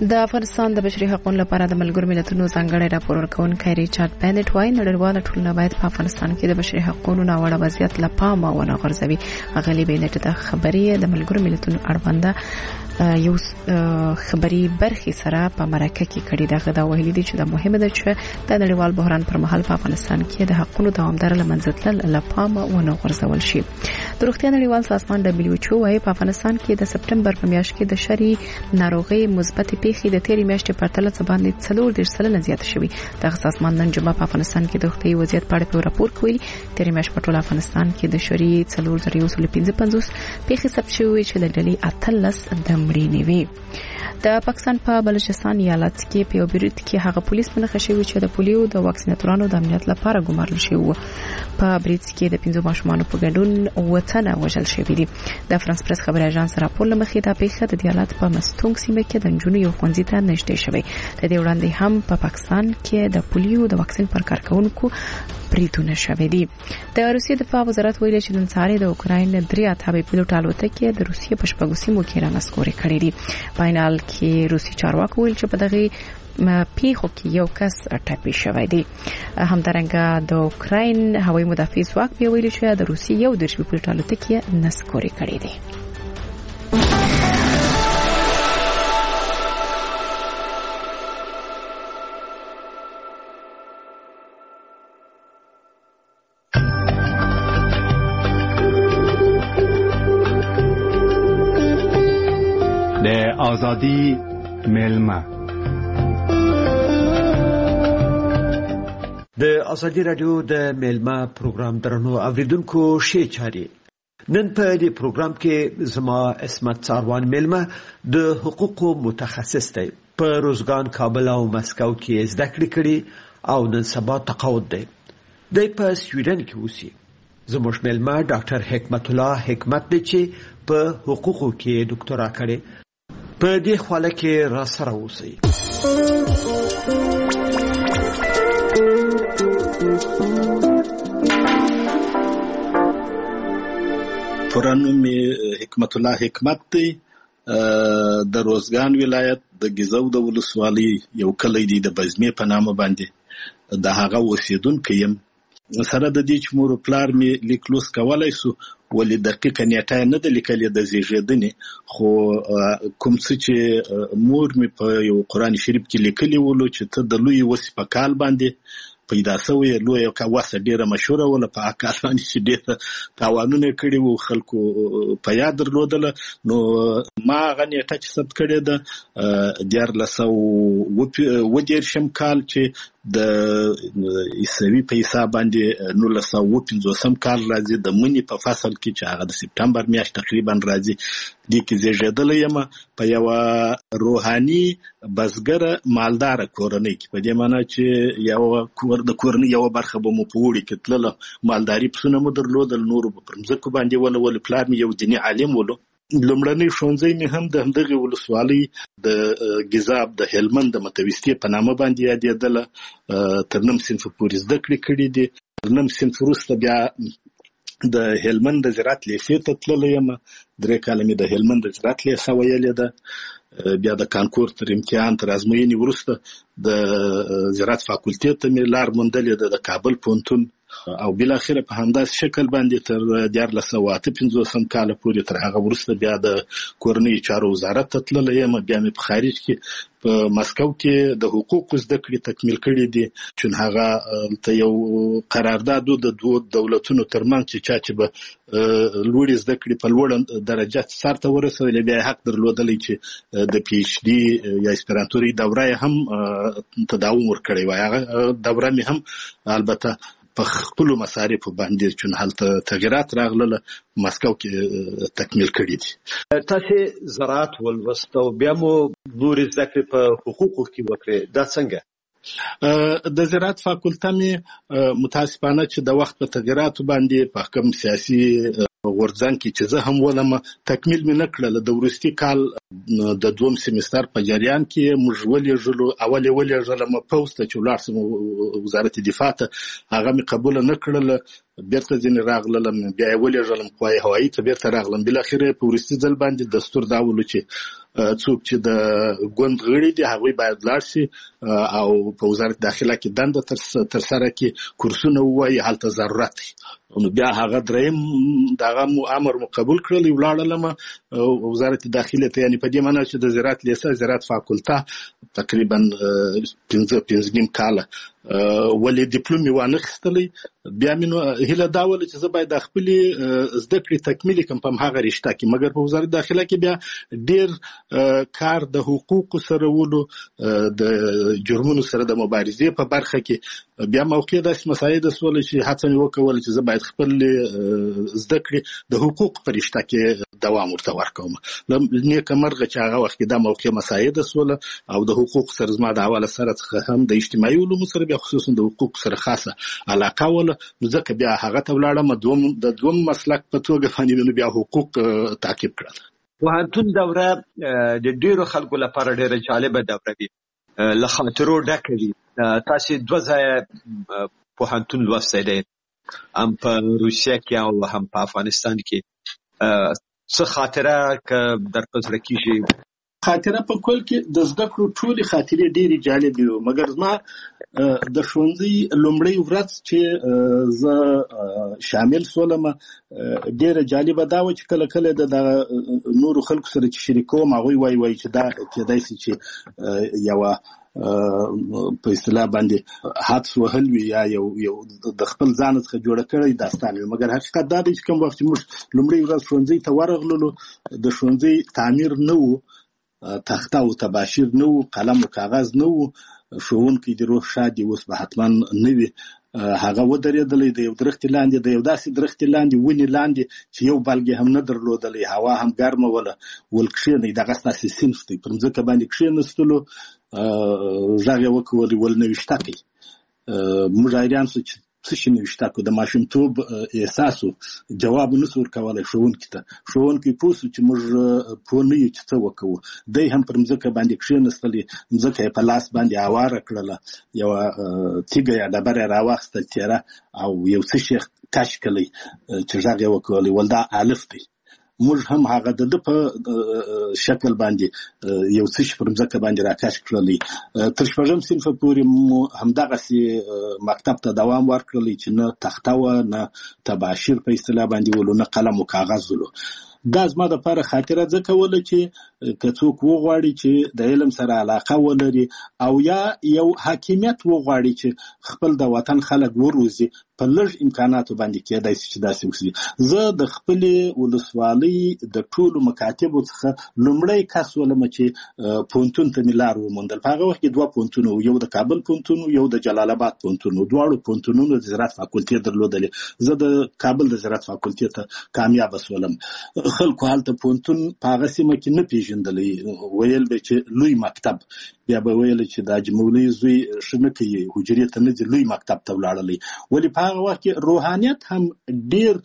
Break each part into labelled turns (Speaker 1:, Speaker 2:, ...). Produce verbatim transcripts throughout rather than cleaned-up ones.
Speaker 1: د افغانستان د بشري حقوقو لپاره د ملګرو ملتونو ځانګړی راپور ورکونکی ریچارډ بینټ وايي نړیواله ټولنه باید په افغانستان کې د بشري حقوقو ناوړه وضعیت له پامه ونه غورځوي. غلي بینټ د خبري د ملګرو ملتونو اړوند یو خبري برخي سره په مرکه کې کړي. دغه دا ویلي دي چې د مهمه ده چې د نړیوال بحران پر مهال په افغانستان کې د حقوقو دوامدار لمنځتل له پامه ونه غورځول شي. د روغتیا نړیوال سازمان دبليو ایچ او وايي په افغانستان کې د سپټمبر په میاشت کې د شری ناروغي مثبت پیښې د تیرې میاشتې په پرتله باندې څلور دېرش سلنه زیات شوې. دغه سازمان نن جمعه په افغانستان کې د روغتي وضعیت په اړه راپور کوي. تیرې میاشت په ټول افغانستان کې د شری څلور زره یو سل پنځه پنځوس پیښې ثبت شوې چې د ډلې اتلس د مړینې وي. د پاکستان په بلوچستان ایالت کې په بیروت کې هغه پولیس په نښه شوی چې د پولیو د واکسیناتورانو د امنیت لپاره ګمارل شوی وو. په بریټس کې د پنځو ماشومانو په ګډون وطن وژل شوی دی. د فرانس پریس خبري اژانس راپور لمخې د پیښه د ایالت په مستونګ سیمه کې د جنونو یو ښوونځي ته نږدې شوی. د دې وړاندې هم په پاکستان کې د پولیو د واکسین پر کارکونکو بریدونه شوي دي. د روسیې دفاع وزارت ویلي چې نن سهار د اوکراین درې اتابې پیلوټ الوتکې د روسیې په شپږو سیمو کې رانسکورې کړې دي. فاینال کې روسي چارواکو ویل چې په دغه پیښو کې یو کس ټپي شوی دی. همدارنګه د اوکراین هوایي مدافع ځواک بیا ویلي چې د روسیې یو دېرش پیلوټ الوتکې نسکورې کړې دي.
Speaker 2: د آزادی ملما
Speaker 3: د ازادي رادیو د ملما پروګرام درنو اوریدونکو شي چاري. نن په دې پروګرام کې زما اسمت څاروان ملما د حقوقو متخصص دی. په روزګان، کابل او مسکو کې زده کړې کړې او نن سبا تقاعد دی. د په سویډن کې اوسي. زموږ ملما ډاکټر حکمت الله حکمت دی چې په حقوقو کې ډاکټرا کړې. په دې حواله کې را سره اوسئ.
Speaker 4: پرانوم حکمت الله حکمت دی. د روزګان ولایت د ګیزو د ولسوالۍ یو کلی دی د بزمې په نامه باندې د هغه اوسیدونکی یم. سره د دې چې مور او پلار مې لیک لوست کولای سو ولې دقیقه نیټه نه د لیکلې د زیږیدنې، خو کوم څه چې مور مې په یو قرآن شریف کې لیکلی ولو چې ته د لوی وسې په کال باندې پیدا شوی. لوی یو وسه ډیره مشهوره وله په کال باندې چې ډیره تاوانونه کړي وو، خلکو په یاد درلودله. نو ما هغه نیټه چې ثبت کړې ده دیارلس سوه اووه دېرشم کال چې د عیسوي په حساب باندې نولس سوه اووه پنځوسم کال راځي د مني په فصل کې چې هغه د سپټمبر میاشت تقریبا راځي. دې کې زیږېدلی یم په یوه روحاني بزګره مالداره کورنۍ کې، په دې معنی چې یو کور د کورنۍ یوه برخه به مو په اوړي کې تلله، مالداري پسونه مو درلودل، نورو به پر مځکو باندې وله ولې پلار مې یو دیني عالم ولو. لومړنی ښوونځی مې هم د همدغې ولسوالۍ د ګیزاب د هلمند د متوسطې په نامه باندې یادېدله. تر نیم صنف پورې زده کړې کړي دي. تر نیم صنف وروسته بیا د هلمند د زراعت لیسې ته تللی یم. درې کاله مې د هلمند د زراعت لیسه ویلې ده. بیا د کانکور تر امتحان تر ازموینې وروسته د زراعت فاکولټې ته مې لار موندلې ده د کابل پوهنتون. او بالاخره په همداسې شکل باندې تر دیارلس سوه اته پنځوسم کاله پورې تر هغه وروسته بیا د کورنۍ چارو وزارت ته تللی یم. بیا مې په خارج کې په مسکو کې د حقوقو زده کړې تکمیل کړي دي، چون هغه ته یو قرارداد د دوو دولتونو ترمنځ چې چا چې به لوړې زده کړې په لوړه درجه سر ته ورسولی بیا حق درلودلی چې د پی ایچ ډي یا اسپرانتوري دوره یې هم تداوم ورکړی وای. هغه دوره مې هم البته په خپلو مصارفو باندې چون هلته تغیرات راغلله مسکو کې تکمیل کړي دي.
Speaker 3: تاسې زراعت ولوست او بیا مو نورې زده کړې په حقوقو کې وکړې، دا څنګه؟
Speaker 4: د زراعت فاکولته مې متاسفانه چې د وخت په تغیراتو باندې په حکم سیاسي غورځنګ کې چې زه هم ولم تکمیل مې نه کړله. د وروستي کال د دوم سیمستر په جریان کې موږ ولېږلو، اول یې ولېږلم پوسټ ته چې ولاړ سم وزارت دفاع ته، هغه مې قبوله نه کړله. بیرته ځینې راغلم بیا یې ولېږلم قوای هوایي ته بیرته راغلم بالاخره په وروستي ځل باندې دستور دا ولو چې څوک چې د ګوند غړي دي هغوی باید لاړ شي او په وزارت داخله کې دنده ترسره کړي کورسونه ووایي هلته ضرورت دی نو بیا هغه دریم دغه امر مو قبول کړل ولاړلم وزارت داخله ته یعنی په دې معنی چې د زراعت لیسه زراعت فاکولته تقریبا پنځه پنځه نیم کاله ولې ډیپلوم یې وانخیستلی بیا مې نو هیله دا وله چې زه باید د خپلې زده کړې تکمیل کړم په هماغه رشته کې مګر په وزارت داخله کې بیا ډېر کار د حقوقو سره ولو د جرمونو سره د مبارزې په برخه کې بیا موقع داسې مسایل سوله چې هڅه مې وکوله چې زه باید خپل زده کړې د حقوق په رشته کې دوام ورته ورکوم نیکه مرغه چې هغه وخت کې دا موقع مسایل سوله او د حقوق سره زما د حواله سره څخه هم د اجتماعي علومو سره بیا خصوصا د حقوق سره خاصه علاقه وله نو ځکه بیا هغه ته ولاړم دوم د دوم مسلک په توګه باندې بیا حقوق تعقیب کړل
Speaker 3: پوهنتون دوره د ډیرو خلکو لپاره ډیره جالبه دوره وي له خاطرو ډکه وي تاسو دوه ځایه پوهنتون لوستی دی هم په روسیه کې او هم په افغانستان کې څه خاطره که در په زړه کېږي
Speaker 4: خاطره په کول کې د زده کړو ټولې خاطرې ډېرې جالبې وې مګر زما د ښوونځي لومړۍ ورځ چې زه شامل سولم ډېره جالبه دا وه چې کله کله د نورو خلکو سره چې شریکوم هغوی وایي وایي چې دا کېدای شي چې یوه په اصطلاح باندې حدس وهل وي یا یو یو د خپل ځان څخه جوړه کړی داستان وي مګر حقیقت دا دی چې کوم وخت چې موږ لومړۍ ورځ ښوونځي ته ورغللو د ښوونځي تعمیر نه و تخته او تباشیر نه و قلم او کاغذ نه و ښوونکی د روح شاد اوس به حتما نه وي هغه ودرېدلی د یو درختې لاندې د یو داسې درختې لاندې ونې لاندې چې یو بلګې هم نه درلودلی هوا هم ګرمه وله ول کښېنئ دغه ستاسې صنف دی پر مځکه باندې کښېنستلو غږ یې وکولې ول نوشتکئ موږ حیران سو چې څه شي نوشتکو د ماشومتوب احساس و جواب نسو ورکولی ښوونکي ته ښوونکی پوه سو چې موږ پوه نه یو چې څه وکوو دی هم پر مځکه باندې کښېنستلې مځکه یې په لاس باندې هواره کړله یوه تیږه یا ډبره یې راواخیستل تیره او یو څه شی کش کړی چې غږ یې وکولی ول دا الف دی موږ هم هغه د ده په شکل باندې یو څه شي پر مځکه باندې راکش کړلی تر شپږم صنفه پورې مو همدغسې مکتب ته دوام ورکړلی چې نه تخته وه نه تباشیر په اصطلاح باندې ولو نه قلم و کاغذ ولو دا زما دپاره خاطره ځکه وله چې که څوک وغواړي چې د علم سره علاقه ولري او یا یو حاکمیت وغواړي چې خپل د وطن خلک وروزي په لږ امکاناتو باندې کېدای شي چې داسې وکړي زه د خپلې ولسوالۍ د ټولو مکاتبو څخه لومړی کس ولم چې پوهنتون ته مې لار وموندل په هغه وخت کې دوه پوهنتونه وو یو د کابل پوهنتون یو د جلال آباد پوهنتون وو دواړو پوهنتونونو د زراعت فاکولتې درلودلې زه د کابل د زراعت فاکولتې ته کامیابه سولم خلکو هلته پوهنتون په هغه سیمه کې نه پېژندلی ویل به چې لوی مکتب بیا به ویل چې د حاجي مولوي زوی ښه نه کوي حجرې ته نه ځي لوی مکتب ته ولاړلی ولې په هغه وخت کې روحانیت هم ډېر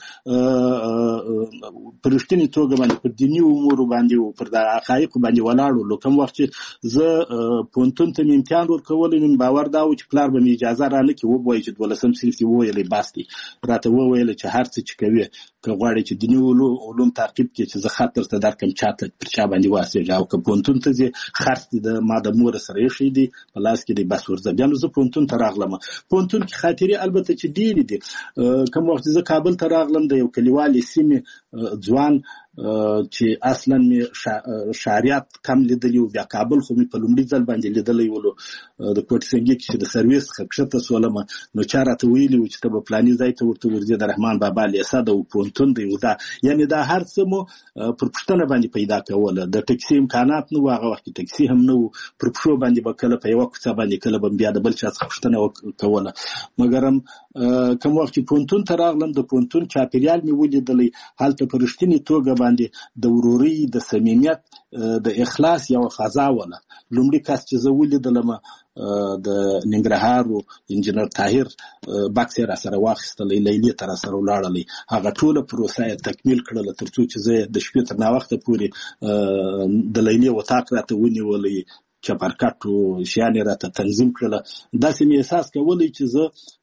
Speaker 4: په رښتینې توګه باندې پر دیني امورو باندې و پر د حقایقو باندې ولاړ و کوم وخت چې زه پوهنتون ته مې امتحان ورکولی نو باور دا و چې پلار به مې اجازه رانه کړي ووایي چې دولسم صنف دې وویلی بس دی راته وویله چې هر څه چې کوې که غواړې چې دیني علوم تعقیب کړې چې زه خط درته درکړم چاته پر چا باندې واسېږه او که پوهنتون ته ځې خرڅ دې د ما د مور سره ایښی دی په لاس کې دی بس ورځه بیا نو زه پوهنتون ته راغلم پوهنتون کې خاطرې البته چې ډېرې دي کوم وخت زه کابل ته راغلم د یو کلیوالې سیمې ځوان چې اصلا مې شهریات کم لیدلی و بیا کابل خو مې په لومړي ځل باندې لیدلی ولو د کوټ سنګي کې چې د سرویس څخه کښته سولم نو چا راته ویلي و چې ته به فلاني ځای ته ورته ورځې د رحمان بابا لیسه ده او پوهنتون دی دا یعنې دا هر څه مو پر پوښتنه باندې پیدا کوله د ټکسي امکانات نه و هغه وخت کې ټکسي هم نه و پر پښو باندې به کله په یوه کوڅه باندې کله به بیا د بل چا څخه پوښتنه کوله مګر هم کوم وخت چې پوهنتون ته راغلم د پوهنتون چاپېریال مې ولیدلی هلته په رښتینې توګه باندې د ورورۍ د صمیمیت د اخلاص یوه فضا وله لومړي کس چې زه ولیدلم د ننګرهار انجینر طاهر بکس یې راسره واخیستلی لیلې ته راسره ولاړلی هغه ټوله پروسه یې تکمیل کړله تر څو چې زه د شپې تر ناوخته پورې د لیلې وطاق راته ونیولی چپرکټ و شیان یې راته تنظیم کړله داسې مې احساس کولی چې زه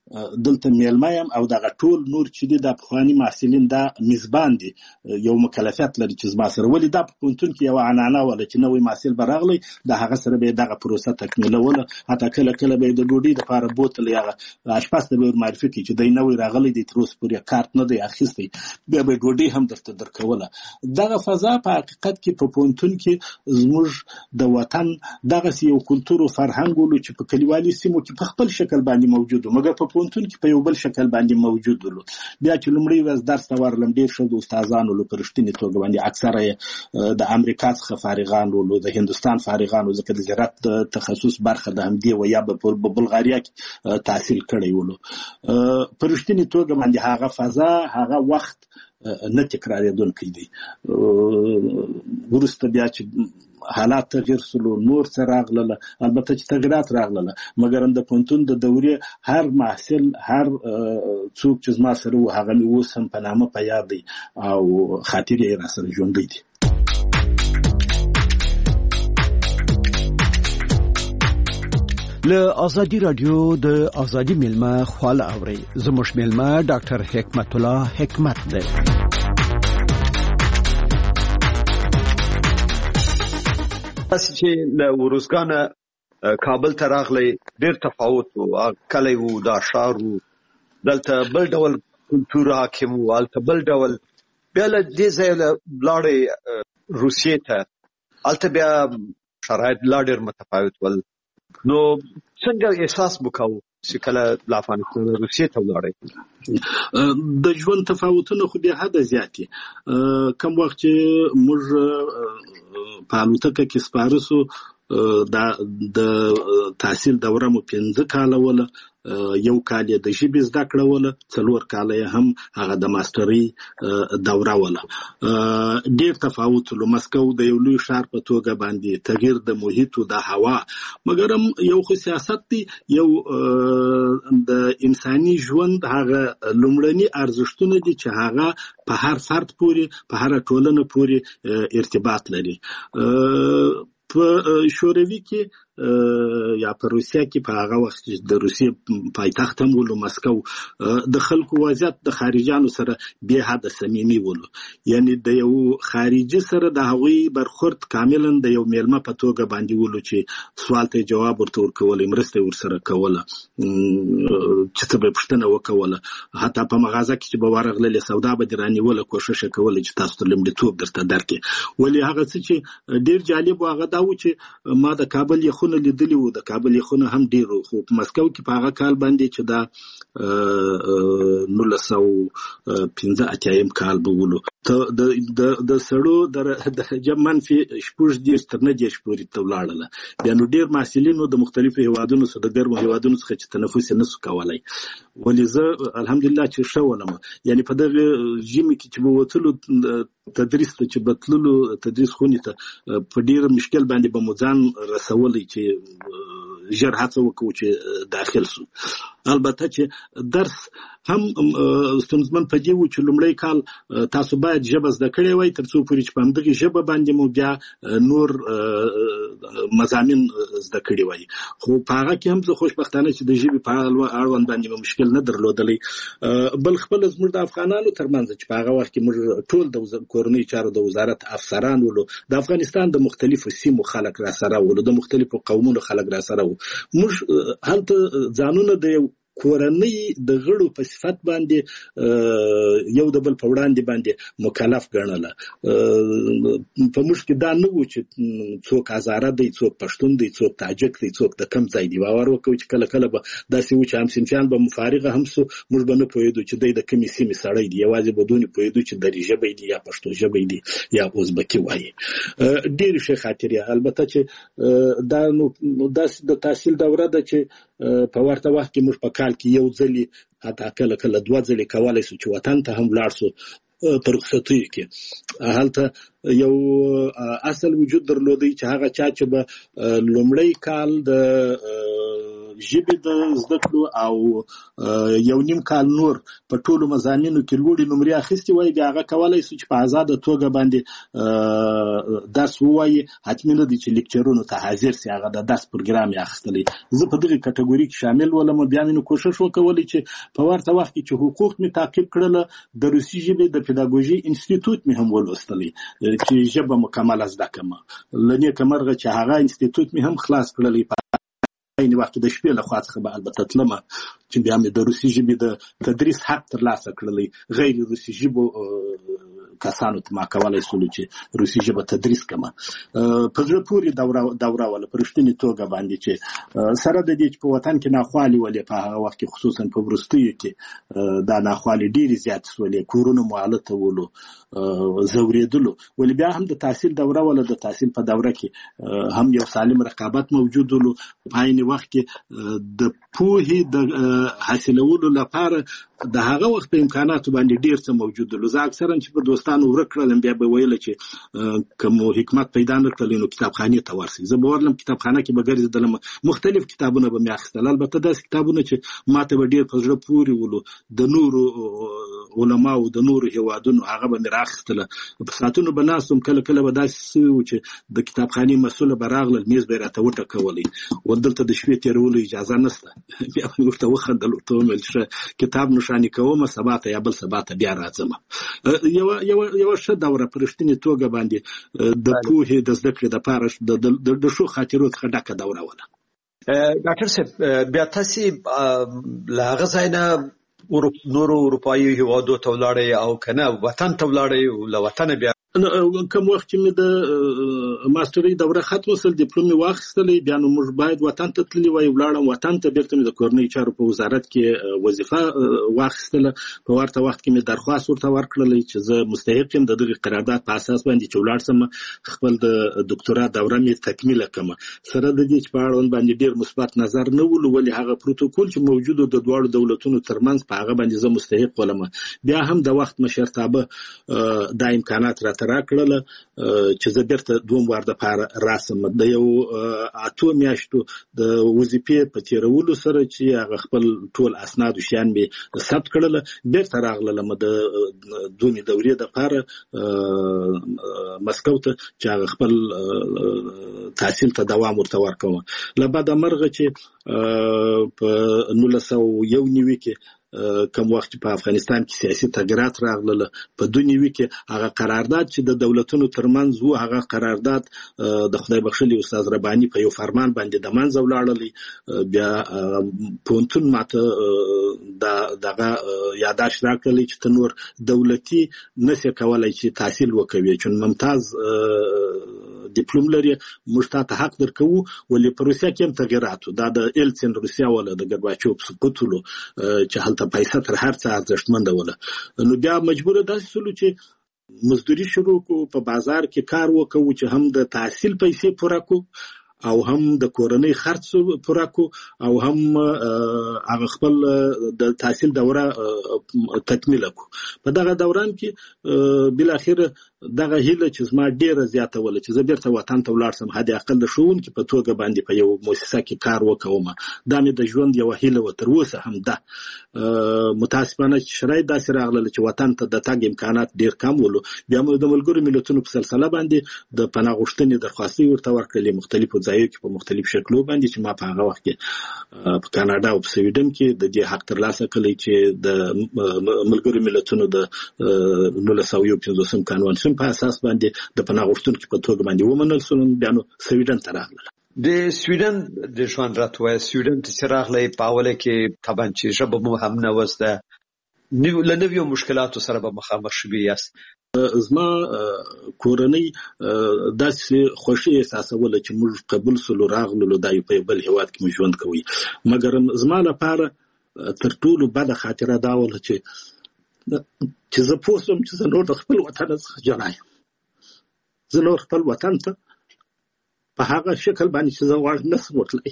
Speaker 4: دلته میلمه یم او دغه ټول نور چې دي د پخواني محصلین دا میزبان دي یو مکلفیت لري چې زما سره ولې دا په پوهنتون کې یوه عنعنه وله چې نوی محصل به راغلی د هغه سره به یې دغه پروسه تکمیلوله حتی کله کله به یې د ډوډۍ دپاره بوتل یا اشپز ته به یې ورمعرفي کړي چې دی نوی راغلی دی تر اوسه پورې کارت نه دی اخیستی بیا به یې ډوډۍ هم درته درکوله دغه فضا په حقیقت کې په پوهنتون کې زموږ د وطن دغسې یو کلتور و فرهنګ ولو چې په کلیوالي سیمو کې په خپل شکل باندې موجود و مګر په پوهنتون کې په یو بل شکل باندې موجود ولو بیا چې لومړی ورځ درس ته ورغلم ډېر ښه د استادان ولو په رښتینې توګه باندې اکثره یې د امریکا څخه فارغان ولو د هندوستان فارغان ولو ځکه د زراعت د تخصص برخه د همدې و یا په بلغاریا کې تحصیل کړی ولو په رښتینې توګه باندې هغه فضا هغه وخت نه تکرارېدونکی دی وروسته بیا چې حالات تغییر سلو نور څه راغلله البته چې تغیرات راغلله مګر د پوهنتون د دورې هر محصل هر څوک چې زما سره و هغه مې اوس هم په نامه په یاد دی او خاطرې یې راسره ژوندی دي
Speaker 3: له ازادي رادیو د ازادي میلمه خواله اوري زموږ میلمه ډاکټر حکمت الله حکمت دی تاسو چې له ورزګانه کابل ته راغلی ډېر تفاوت و کلی و دا ښار و دلته بل ډول کلتور حاکم و هلته بل ډول بیا له دې ځایه لاړې روسیې ته هلته بیا شرایط لا ډېر متفاوت ول نو څنګه احساس وکاو چې کله له افغانستان روسیې ته ولاړې
Speaker 4: د ژوند تفاوتونه خو بیا حده زیات دي کوم وخت چې موږ په الوتکه کې سپاره سو د تحصیل دوره مو پنځه کاله وله یو کال یې د ژبې زده کړه وله څلور کاله یې هم هغه د ماسټرۍ دوره وله ډېر تفاوت له مسکو د یو لوی ښار په توګه باندې تغییر د محیط او د هوا مګر هم یو خو سیاست دی یو د انساني ژوند هغه لومړني ارزښتونه دي چې هغه په هر فرد پورې په هر ټولنه پورې ارتباط لري په شوروي کې یا په روسیه کې په هغه وخت د روسیې پایتخت هم ولو مسکو د خلکو وضعیت د خارجانو سره بې حده صمیمي ولو یعنی د یو خارجي سره د هغوی برخورد کاملا د یو میلمه په توګه باندې ولو چې سوال ته جواب ورته ورکولی مرسته ورسره کوله چې څه به پوښتنه وکوله حتی په مغازه کې چې به ورغللې سودا به دې رانیوله کوښښ یې کولی چې تاسو ته لومړیتوب درته درکړي ولې هغه څه چې ډېر جالب و هغه دا و چې ما د کابل یخونه لیدلی و د کابل یخونه هم ډېر خو په مسکو کې په هغه کال باندې چې دا نولس سوه پنځه اتیایم کال به ولو د سړو درجه منفي شپږ دېرش تر نه دېرش پورې ته ولاړله بیا نو ډېر محصلینو د مختلفو هېوادونو څخه د ګرمو هېوادونو څخه چې تنفس یې نسو کولی ولې زه الحمدلله چې ښه ولم یعنې په دغه ژمي کې چې به وتلو تدریس ته چې به تللو تدریس خونې ته په ډېر مشکل باندې به مو ځان رسولی چې ژر هڅه وکړو چې داخل سو البته چې درس هم ستونزمن په دې و چې لومړی کال تاسو باید ژبه زده کړې وای تر څو پورې چې په همدغې ژبه باندې مو بیا نور مضامین زده کړي وای خو په هغه کې هم زه خوشبختانه چې د ژبې په اړوند باندې مو مشکل نه درلودلی بل خپله زموږ د افغانانو ترمنځ چې په هغه وخت کې موږ ټول د کورنیو چارو د وزارت افسران ولو د افغانستان د مختلفو سیمو خلک را سره ولو د مختلفو قومونو خلک را سره وو موږ هلته ځانونه د یو کورنۍ د غړو په صفت باندې یو د بل په وړاندې باندې مکلف ګڼله په موږ کې دا نه و چې څوک هزاره دی څوک پښتون دی څوک تاجک دی څوک د کم ځای دی باور وکړو چې کله کله به داسې و چې همصنفیان به مفارغه هم سو موږ به نه پوهېدو چې دی د کومې سیمې سړی دی یوازې به دونې پوهېدو چې دري ژبی دی یا پښتو ژبی دی یا ازبکي وایي ډېرې ښې خاطرې البته چې دا نو داسې د تحصیل دوره ده چې په ورته وخت کې موږ په کال کې یو ځلې حتی کله کله دوه ځلې کولی سو چې وطن ته هم ولاړ سو په رخصتیو کې هلته یو اصل وجود درلودی چې هغه چا چې به لومړی کال د ژبې د زده کړو او یو نیم کال نور په ټولو مضامینو کې لوړې نمرې اخیستې وای، بیا هغه کولی شي چې په آزاده توګه باندې درس ووایي. حتمي نه دي چې لیکچرونو ته حاضر سي، هغه د درس پروګرام یې اخیستلی. زه په دغې کټګوري کې شامل ولم. بیا مې نو کوشش وکولی چې په ورته وخت کې چې حقوق مې تعقیب کړله، د روسي ژبې د پیداګوژي انسټیټوټ مې هم ولوستلی چې ژبه مکمله زده کړم. له نیکه مرغه چې هغه انسټیټوټ مې هم خلاص کړلی. این وخت د شپې له خوا څخه به البته تلمه چې بیا مې د روسي ژبې د تدریس حق ترلاسه کړلی. غیر روسي ژبو کسانو ته ما کولی شولو چې روسي ژبه تدریس کړم. په زړه پورې دوره دوره وله په رښتینې توګه باندې چې سره د دې چې په وطن کې ناخوالې ولې په هغه وخت کې خصوصا په وروستیو کې دا ناخوالې ډېرې زیاتې شولې، کورونه مو هلته ولو، ځورېدلو. ولې بیا هم د تحصیل دوره وله، د تحصیل په دوره کې هم یو سالم رقابت موجود ولو. په عین وخت کې د پوهې د حاصلولو لپاره د هغه وخت په امکاناتو باندې ډېر څه موجود ولو. زه اکثرا چې په دوستانو ورک کړلم بیا به ویله چې که مو حکمت پیدا نه کړلی نو کتابخانې ته ورسئ. زه به ورلم کتابخانه کې به ګرځېدلم، مختلف کتابونه به مې اخیستل. البته داسې کتابونه چې ما ته به ډېر په زړه پورې ولو، د نورو علماو د نورو هېوادونو هغه به مې راخیستله. په ساعتونو به ناست وم، کله کله به داسې سوي وو چې د کتابخانې مسؤله به راغلل، میز به یې راته وټکولی، ول دلته د شپې تېرولو اجازه نشته. بیا به مې ورته وخندل، ورته ومې ویل کتاب نوشاني کوم، سبا ته یا بل سبا ته بیا راځم. یوه یوه یوه ښه دوره په رښتینې توګه باندې د پوهې د زده کړې دپاره د ښو خاطرو څخه ډکه دوره وله.
Speaker 3: ډاکټر صاحب، بیا تاسې له هغه ځای نه نورو اروپایي هېوادو ته ولاړئ او که نه وطن ته ولاړئ؟ له وطنه بیا
Speaker 4: کوم وخت چې مې د ماسترۍ دوره ختمه سول، ډیپلوم مې واخیستلی، بیا نو موږ باید وطن ته تللي وای. ولاړم وطن ته، بیرته مې د کورنۍ چارو په وزارت کې وظیفه واخیستله. په ورته وخت کې مې درخواست ورته ورکړلی چې زه مستحق یم د دغې قرارداد په اساس باندې چې ولاړ سم، خپل د دکتورا دوره مې تکمیله کړم. سره د دې چې په اړوند باندې ډېر مثبت نظر نه ولو، ولې هغه پروتوکول چې موجود د دواړو دولتونو ترمنځ په هغه باندې زه مستحق ولم. بیا هم د وخت مشرتابه دا امکانات را را کړله چې زه بیرته دوم وار دپاره راسم. د یو اتو میاشتو د وظیفې په تېرولو سره چې هغه خپل ټول اسناد او شیان مې ثبت کړله، بیرته راغللم د دومې دورې دپاره مسکو ته چې هغه خپل تحصیل ته دوام ورته ورکوم. له بده مرغه چې په نولس سوه یو نوي کې کم وخت په افغانستان کې سیاسي تغیرات راغله، په دوه نوي کې هغه قرارداد چې د دولتونو ترمنځ وو، هغه قرارداد د خدای بخښلي استاد رباني په یو فرمان باندې د منځه ولاړلی. بیا پوهنتون ماته دغه یاداشت راکړلی چې ته نور دولتي نسې کولی چې تحصیل وکوي، چون ممتاز ډیپلوم لري، موږ تاته حق درکوو. ولې په روسیه کې هم تغیرات و، دا د ایلسین روسیه وله د ګرباچوف سقوط ولو چې هلته پیسه تر هر څه ارزښتمنده وله. نو بیا مجبوره داسې سولو چې مزدوري شروع کړو، په بازار کې کار وکړو چې هم د تحصیل پیسې پوره کړو او هم د کورنۍ خرڅ پوره کړو او هم هغه خپل د تحصیل دوره تکمیله کړو. په دغه دوران کې بالاخره دغه هیله چې زما ډیره زیاته وله چې زه بیرته وطن ته ولاړ سم، حد اقل د ښوونکي په توګه باندې په یو مؤسسه کې کار وکوم. دا مې د ژوند یوه هیله وه، تر اوسه هم ده. متاسفانه چې شرایط داسې راغلل چې وطن ته د تګ امکانات ډیر کم ولو. بیا مو د ملګرو ملتونو په سلسله باندې د پناه غوښتنې درخواستې ورته ورکړلې مختلفو ځایو کې په مختلف شکلو باندې، چې ما په هغه وخت کې په کاناډا او په سویډن کې د دې حق ترلاسه کړی چې د ملګرو ملتونو د نولس سوه یو پنځوسم قانون په اساس باندې د پناه غوښتونکو په توګه باندې ومنل شول. بیا نو سویډن ته راغلل.
Speaker 3: د سویډن د ژوند راته وایه، سویډن ته چې راغلی په اوله کې طبعا چې ژبه مو هم نه وه زده، له نویو مشکلاتو سره به مخامخ شوي یاست.
Speaker 4: زما کورنۍ داسې خوښي احساسوله چې موږ قبول سولو، راغلو، دا په بل هېواد کې مو ژوند کوي. مګر زما لپاره تر ټولو بده خاطره دا وله چې چې زه پوه شوم چې زه نور د خپل وطن څخه جلا یم. زه نور خپل وطن ته په هغه شکل باندې چې زه غواړم نشم ورتلی.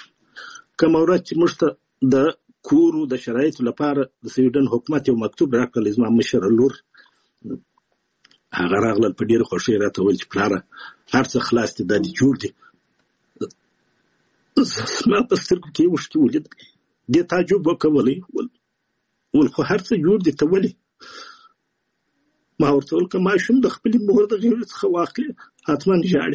Speaker 4: کومه ورځ چې موږ ته د کورو د شرایطو لپاره د سویډن حکومت یو مکتوب راکړلی، زما مشره لور هغه راغلل، په ډېره خوښۍ راته وویل چې پلاره هر څه خلاص دي، دا دې جوړ دي. زما په سترګو کې اوښکې ولید. دې تعجب وکولی ول خو هر څه جوړ دي ته ولې؟ ما ورته وویل که ماشوم د خپلې مور د غېږې څخه واخلي حتما ژاړي.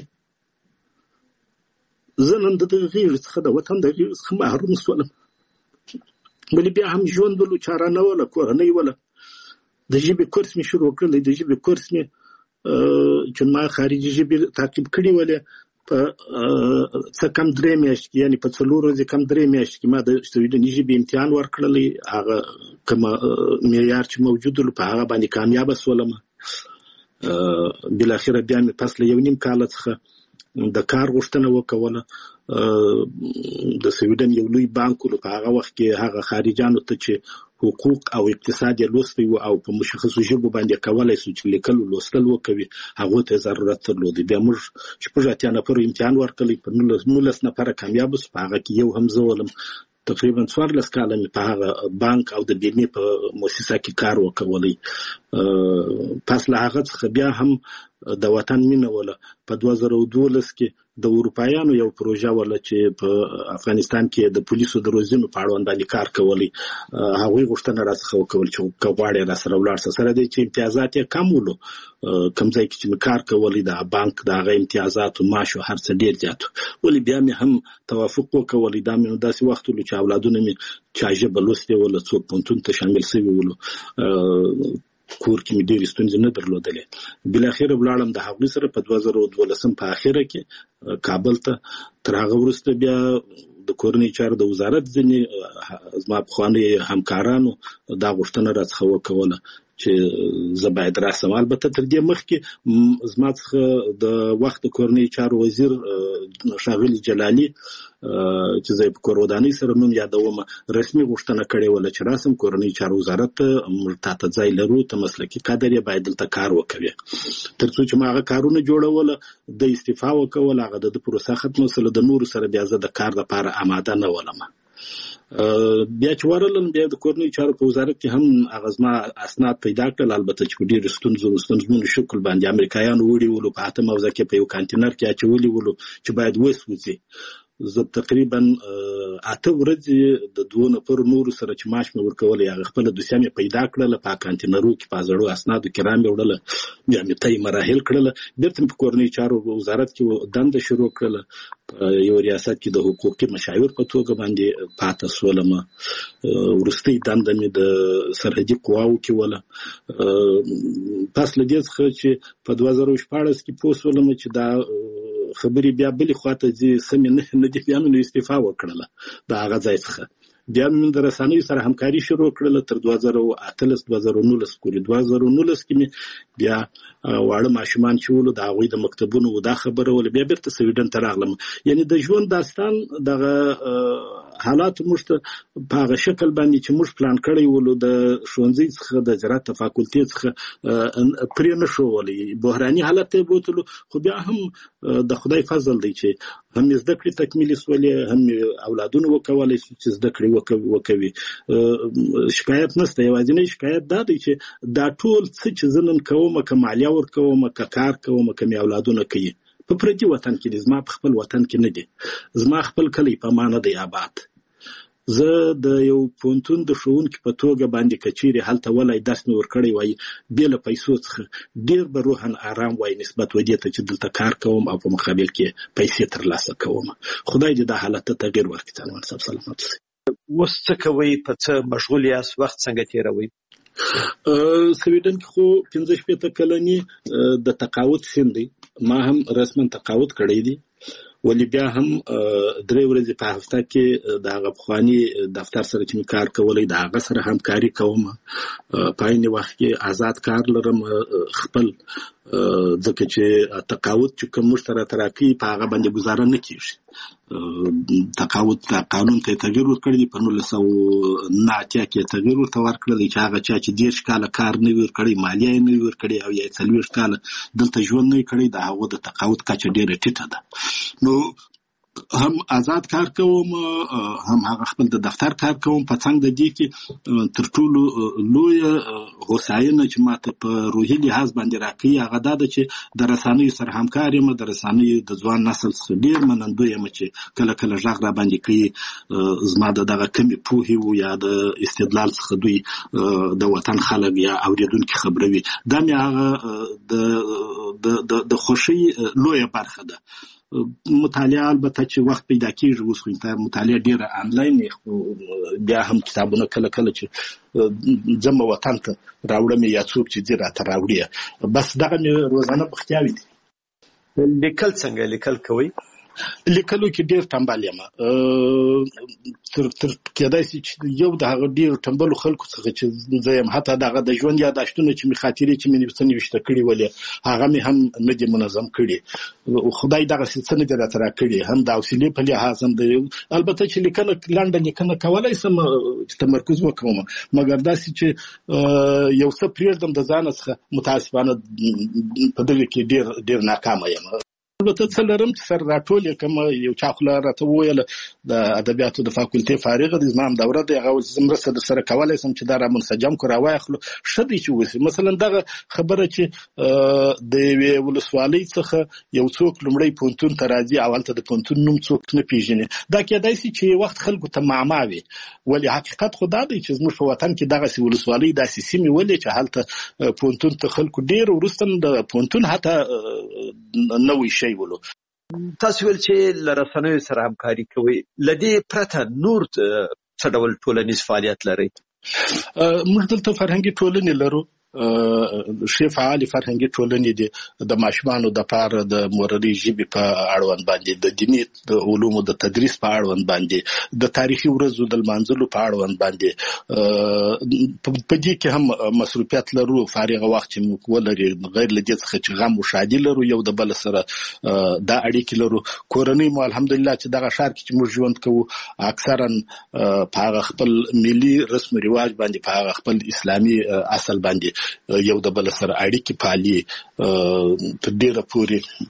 Speaker 4: زه نن د دغه غېږې څخه د وطن د غېږې څخه محروم شولم. ولې بیا هم ژوند ولو چاره نه وله، کورنۍ وله. د ژبې کورس مې شروع کړلی. د ژبې کورس مې چې ما خارجي ژبې تعقیب کړي ولې په څه کم درې میاشتې کې، یعنې په څلور ورځې کم درې میاشتې کې ما د سویډني ژبې امتحان ورکړلی. هغه کومه معیار چې موجود ول په هغه باندې کامیابه شولم. بالاخره بیا مې پس له یو نیم کاله څخه د کار غوښتنه وکوله. د سویډن یو لوی بانک ول په هغه وخت کې هغه خارجانو ته چې حقوق او اقتصاد یې لوستی و او په مشخصو ژبو باندې کولی سو چې لیکل او لوستل وکوي، هغو ته ضرورت درلود. بیا موږ شپږ اتیا نفرو امتحان ورکړی، په نولس نفره کامیابه سو. په هغه کې یو هم زه ولم. تقریبا څوارلس کاله مې په هغه بانک او د بیمې په مؤسسه کې کار وکولی. پس له هغه څخه بیا هم د وطن مینه وله. په دوه زره دولس کې د اروپایانو یو پروژه وله چې په افغانستان کې د پولیسو د روزنو په اړوند باندې کار کولی. هغوی غوښتنه راڅخه وکول چې که غواړې راسره ولاړ شه. سره دی چې امتیازات یې کم ولو. کوم ځای کې چې مې کار کولی د بانک د هغه امتیازات او معاش او هر څه ډېر زیات و. ولې بیا مې هم توافق وکولی. دا مې داسې وخت ولو چې اولادونه مې چا ژبه لوستې وله، څوک پوهنتون ته شامل شوي ولو. کور کې مې ډېرې ستونزې نه درلودلې. بالاخره ولاړم د هغوی سره په دوه زره دولسم په اخره کې کابل ته. تر هغه وروسته بیا د کورنۍ چارو د وزارت ځینې زما پخواني همکارانو دا غوښتنه راڅخه وکوله چې زه باید راسم. البته تر دې مخکې زما څخه د وخت د کورنۍ چارو وزیر ښاغلي جلالي چې زه په کور ودانۍ سره نوم یادوم رسمي غوښتنه کړې وله چې راسم کورنۍ چارو وزارت ته. موږ تاته ځای لرو، ته مسلکي کادر یې، باید دلته کار وکوې. تر څو چې ما هغه کارونه جوړوله د استعفا وکوله. هغه د پروسه ختمه سره د نورو سره بیا زه د کار لپاره آماده نه ولم. بیا چې ورغلم بیا د کورنۍ چارو په وزارت کې هم هغه زما اسناد پیدا کړل. البته چې په ډېرو ستونزو ستونزمنو شکل باندې امریکایانو وړي ولو، په اته موضوع کې په یو کانتینر کې اچولي ولو چې باید وسوځي. زه تقریبا اته ورځې د دوه نفرو نورو سره چې معاش مې ورکولی هغه خپله دوسیه مې پیدا کړله، په کانتینرو کې په زړو اسنادو کې را مې وړله. بیا مې طی مراحل کړله. بېرته مې په کورنۍ چارو وزارت کې دنده شروع کړله. په یو ریاست کې د حقوقي مشاور په توګه باندې پاته شولم. وروستۍ دنده مې د سرحدي قواو کې وله. پس له دې څخه چې په دوه زره شپاړس کې پوه شولم چې دا خبرې بیا بلې خواته ځي، سمې نه دي. بیا مې نو استعفا وکړله د هغه ځای څخه. بیا مې د رسنیو سره همکاري شروع کړله تر دوه زره اتلس دوه زره نولس پورې. دوه زره نولس کې مې بیا واړه ماشومان چې ولو د هغوی د مکتبونو دا خبره وله. بیا بیرته سویډن ته راغلم. یعنې د ژوند داستان دغه حالات موږ ته په هغه شکل باندې چې موږ پلان کړی ولو د ښوونځي څخه د زراعت فاکولتې څخه پرې نه شو ولی. بحراني حالت ته بوتلو. خو بیا هم د خدای فضل دی چې هم زده کړې تکمیلې سولې، هم اولادونه وکولی شو چې زده کړې وکوي. شکایت نشته. یوازینی شکایت دا دی چې دا ټول څه چې زه نن کوم، که مالیه ورکوم، که کار کوم، که مې اولادونه کوي، په پردي وطن کې دي. زما په خپل وطن کې نه دي. زما خپل کلی په ما نه دی آباد. زه د یو پوهنتون د ښوونکي په توګه باندې که چیرې هلته ولی درس مې ورکړی وای بې له پیسو څخه ډېر به روحاً آرام وای نسبت و دې ته چې دلته کار کوم او په مقابل کې پیسې ترلاسه کوم. خدای دې دا حالت ته تغیر ورکړي. سلمان صاحب سلامت اوسئ.
Speaker 3: اوس څه کوئ؟ په څه مشغول یاست؟ وخت څنګه تېروئ؟
Speaker 4: سویډن کې خو پنځه شپېته کلنې د تقاعد سن دی. ما هم رسما تقاعد کړی دی. ولی بیا هم درې ورځې په هفته کې د هغه پخواني دفتر سره چې مې کار کولی د هغه سره همکاري کوم. په عین وخت کې آزاد کار لرم خپل، ځکه چې تقاعد چې کوم موږ ته راته راکوي په هغه باندې ګزاره نه کېږي. تقاعد قانون ته تغیر ورکړی دی. په نولس سوه نه اتیا کې تغیر ورته ورکړی چې هغه چا چې دېرش کاله کار نه وي ورکړی، مالیه یې نه وي ورکړې او یا څلوېښت کاله دلته ژوند نه وي کړی، د هغو د تقاعد کچه ډېره ټیټه ده. نو هم آزاد کار کوم هم هغه خپل د دفتر کار کوم په څنګ د دې کې تر ټولو لوی هوساینه چې ماته په روحي لحاظ باندې راکړي هغه دا ده چې د رسنیو سره همکار یم د رسنیو د ځوان نسل څخه ډېر منندوی یم چې کله کله غږ را باندې کوي زما د دغه کمې پوهې و یا د استدلال څخه دوی د وطن خلک یا اوریدونکي خبروي دا مې هغه د د خوښۍ لویه برخه ده. مطالعه البته چې وخت پیدا کیږي اوس خو ته مطالعه ډیره آنلاین بیا هم کتابونه کله کله چې زمو وطن ته راوړم یا څوک چې دې راته راوړي بس دغه مې روزانه بختیاوي دي.
Speaker 3: لیکل څنګه لیکل کوي؟
Speaker 4: لیکلو کې ډیر تنبل یم تر تر کېدای شي چې یو د هغه ډیر تنبلو خلکو څخه چې زه یم حتی دغه د ژوند یاداشتونه چې مې خاطرې چې مې څه نوشته کړي ولې هغه مې هم نه دي منظم کړي خدای دغه څه نه دي راته راکړي هم د حوصلې په لحاظ هم د البته چې لیکنه لنډه لیکنه کولی شم تمرکز وکړم مګر داسې چې یو څه پرېږدم د ځان څخه متاسفانه په دغه کې ډیر ډیر ناکامه یم. البته څه لرم چې سر راټول کوم یو چا خو راته وویل د ادبیاتو د فاکولټي فارغ د زمام دوره دی هغه زمرسته د سره کولای سم چې دا را منسجم کو راوایخلو شدي چې وسی مثلا دغه خبره چې د یوې ولسوالۍ څخه یو څوک لمړی پونتون ته راځي اول ته د پونتون نوم څوک نه پیژني دا کېدای شي چې وخت خلکو ته معما وي ولی حقیقت خو دا دی چې زموږ په وطن کې دغه ولسوالۍ داسې سیمې ولې چې هلته پونتون ته خلکو ډیر وروسته د پونتون حتی نوې شي ولو.
Speaker 3: تاسو ول چې لرسنوي سره همکاري کوي لدی پرته نور څه ډول ټولنیز فعالیت لري؟
Speaker 4: موږ دلته فرهنګي ټولنې لرو شی فعال فرهنګي ټولنې دي د ماشومانو د پاره د مورنۍ ژبې په اړوند باندې د دیني د علومو د تدریس په اړوند باندې د تاریخي ورځو د لمانځلو په اړوند باندې په دې کې هم مصروفیت لرو فارغ وخت چې موږ ولري غیر لدې څخه چې غم او شادي لرو یو د بل سره دا اړیکې لرو کورنۍ مو الحمدلله چې دغه ښار کې چې موږ ژوند کوو اکثرا په هغه خپل ملي رسم رواج باندې په هغه خپل اسلامي اصل باندې یو د بل سره اړیکې پالي په ډیره پورې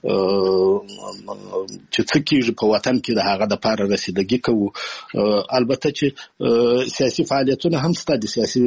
Speaker 4: چې څه کېږي په وطن کې د هغه د پاره رسیدګي کوو البته چې سیاسي فعالیتونه هم شته دي سیاسي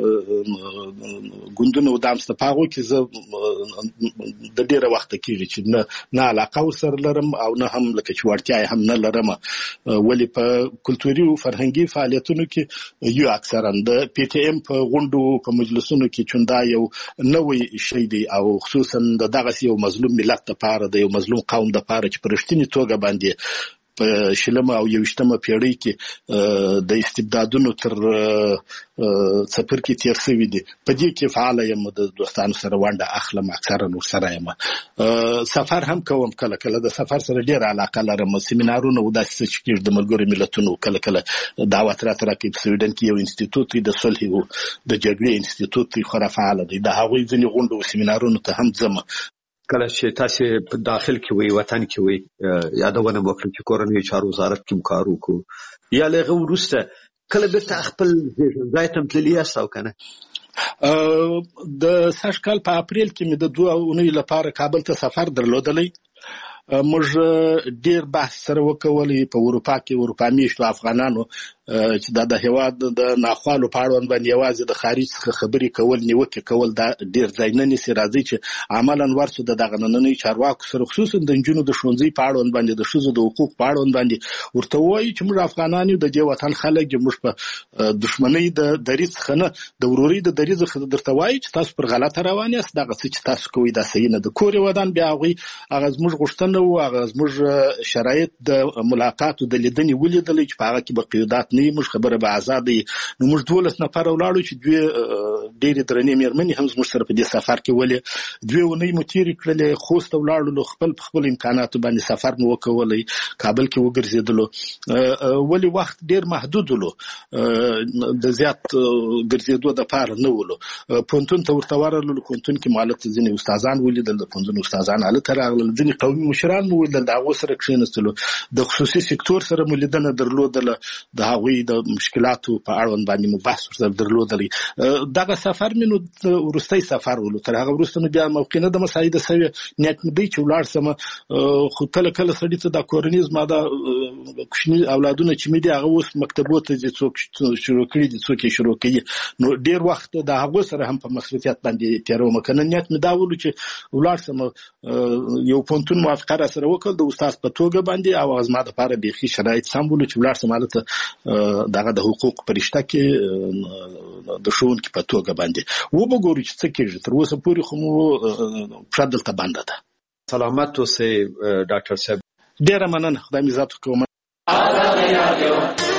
Speaker 4: ګوندونه ودام شته په هغو کې زه د ډیره وخته کېږي چې نه نه علاقه ورسره لرم او نه هم لکه چې وړتیا هم نه لرم ولې په کلتوري او فرهنګي فعالیتونو کې یو اکثرا د پی ټی ایم په غونډو په مجلسونو کې چوندا یو نوې شی دی او خصوصا د دغه یو مظلوم ملت لپاره د یو مظلوم قوم لپاره چې په رښتینی توګه باندې په شلمه او یوشتمه پیړۍ کې د استبدادونو تر څپر کې تیر شوی دي په دې کې فعال یم د دوستانو سره ونډه اخلم اکثرا نور سره یم سفر هم کوم کله کله د سفر سره ډیر علاقه لرم سیمینارونه او داسې چې کېږي د ملګرو ملتونو کله کله دعوت راته راکوي په سویډن کې یو انسټیټوټ دی د صلح او د جګړې انسټیټوټ دی خورا فعال دی د هغوی ځینې غونډو او سیمینارونو ته هم ځم
Speaker 3: کله چې تاسو په داخل کې وي وطن کې وي یادونه وکړم چې کورنۍ چارو وزارت کې کار وکړو یا لغه ورسته کله به خپل ځای ته تللی یاستو کنه
Speaker 4: د سږ کال په اپریل کې مې د دوه اونۍ لپاره کابل ته سفر درلودلی موږ ډیر بحث سره وکولې په اروپا کې اروپا میشتو افغانانو چې دا د هیواد د ناخوالو په اړوند باندې یوازې د خارج څخه خبرې کول نیوکې کول دا ډیر ځای نه نیسي راځي چې عملاً ورڅو د دغه نننۍ چارواکو سره خصوصا د نجونو د ښوونځي په اړوند باندې د ښځو د حقوق په اړوند باندې ورته وایي چې موږ افغانان یو د دې وطن خلک موږ په دښمنۍ د دریځ څخه نه د ورورۍ د دریځ څخه درته وایي چې تاسو پر غلطه روان یاست دغه څه چې تاسو کوئ دا صحیح نه د کور ودان بیا هغوی هغه زموږ غوښتنه و هغه زموږ شرایط د ملاقات او د لیدنې ولیدلې چې په هغه کې به قیودات نه وي موږ خبره به آزاد وي نو موږ دولس نفر ولاړو چې دوی ډېرې درنې مېرمنې هم زموږ سره په دې سفر کې ولې دوی اونۍ مو تېرې کړلې خوست ته ولاړو خپل په خپل امکاناتو باندې سفر مو وکولی کابل کې وګرځېدلو ولې وخت ډېر محدود ولو د زیات ګرځېدو دپاره نه ولو پوهنتون ته ورته ورغلو پوهنتون کې مالت ځینې استادان ولیدل د پوهنتون استادان هلته راغلل ځینې قومي مشران مو ولدل دا هغه سره کښینستلو د خصوصي سکتور سره مو لیدنه درلودله د هغوی د مشکلاتو په اړوند باندې مو بحث ورسره درلودلی دغه سفر مې نو وروستی سفر ولو تر هغه وروسته نو بیا موقع نه د مساعده سوی نیت مې دی چې ولاړ سم خو کله کله سړي ته د کورنۍ زما د کوچني اولادونه چې مې دي هغه اوس مکتبو ته ځي څوک شروع کړي دي څوک یې شروع کوي نو ډېر وخت د هغو سره هم په مصروفیت باندې تېروم که نه نیت مې دا ولو چې ولاړ سم یو پوهنتون موافقه راسره وکړل د استاد په توګه باندې او زما دپاره بیخي شرایط سم ولو چې ولاړ سم هلته دغه د حقوق په رشته کې د ښوونکي په توګه باندې وبګورو چې څه کېږي تر اوسه پورې خو مو پښه دلته بنده ده.
Speaker 3: سلامت اوسئ ډاکټر صاحب.
Speaker 4: ډېره مننه خدای مې ذات وکړو.